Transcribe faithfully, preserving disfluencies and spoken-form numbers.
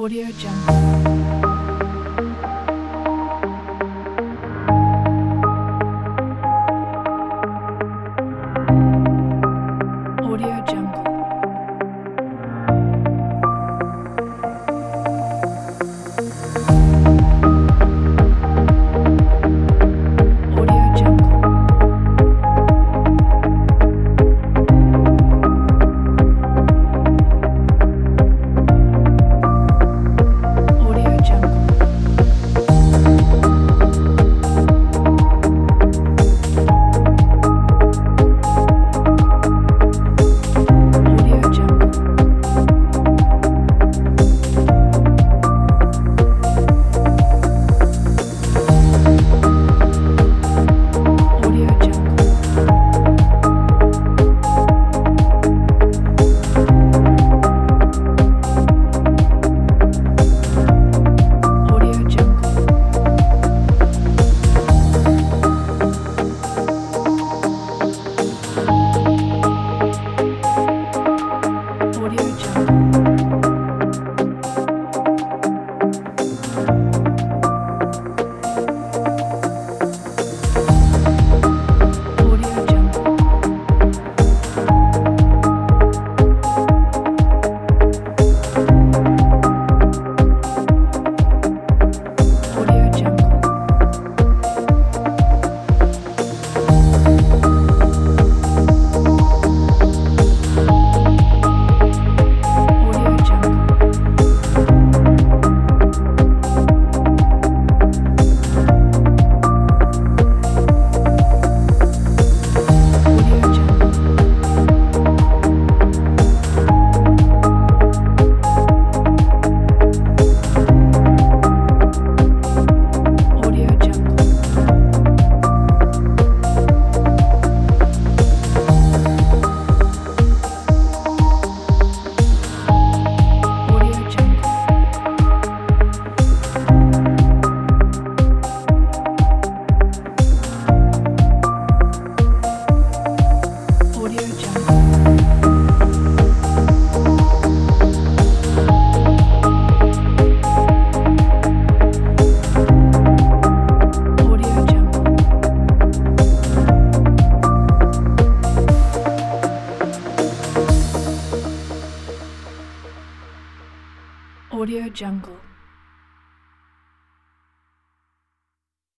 Audio Jungle. Audio Jungle. Audio Jungle. Audio Jungle. Audio Jungle. Audio Jungle. Audio Jungle. Audio Jungle. Audio Jungle. Audio Jungle. Audio Jungle. Audio Jungle. Audio Jungle. Audio Jungle. Audio Jungle. Audio Jungle. Audio Jungle.